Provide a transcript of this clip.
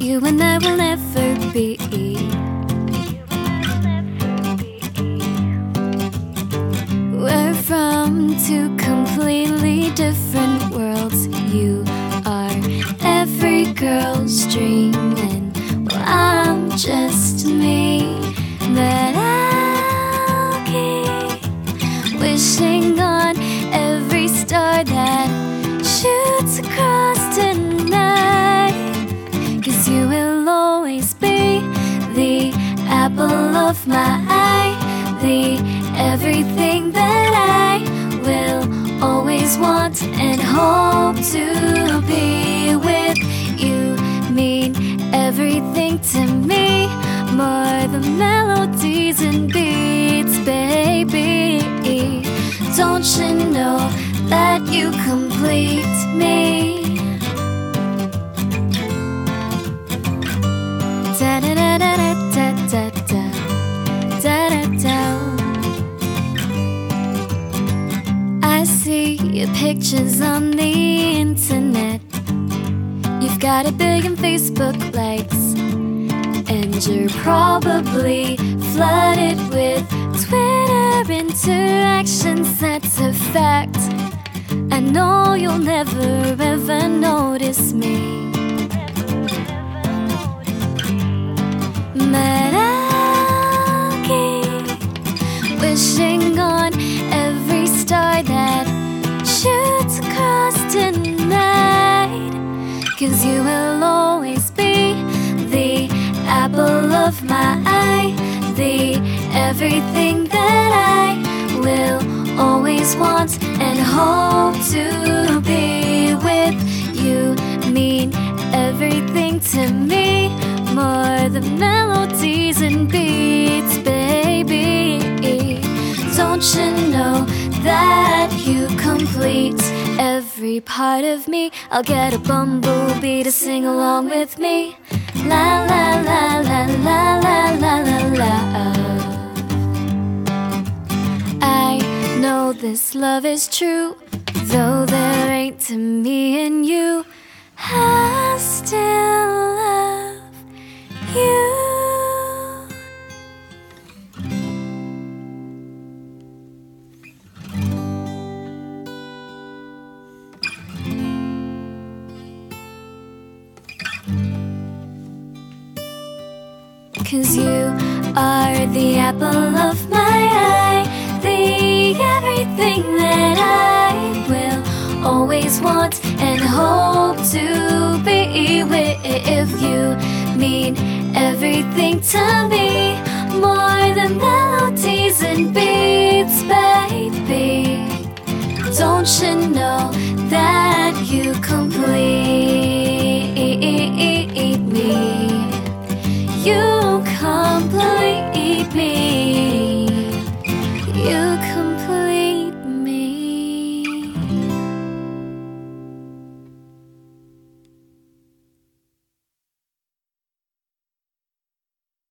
you and I will never be. We're from two completely different worlds. You are every girl's dream, and well, I'm just me. But I'll keep wishing on every star that shoots across tonight, 'cause you will always be the apple of my eye, the everything that I will always want and hope to be with. You mean everything to me, more than melodies and beats, baby. Don't you know that you complete me? Da da da da da da da da da da. I see your pictures on the internet. You've got 1 billion Facebook likes, and you're probably flooded with Twitter interactions. That's a fact. I know you'll never ever notice me, but I'll keep wishing on every star that shoots across tonight, 'cause you will always be the apple of my eye, the everything that I will always want and hope to be with. You mean everything to me, more than melodies and beats, baby. Don't you know that you complete every part of me? I'll get a bumblebee to sing along with me. La la la la la la la la la. I know this love is true, though there ain't to me and you. I still love you. Cause you are the apple of my eye, the everything that I will always want and hope to be with. You mean everything to me, more than melodies and beats, baby. Don't you know that you complete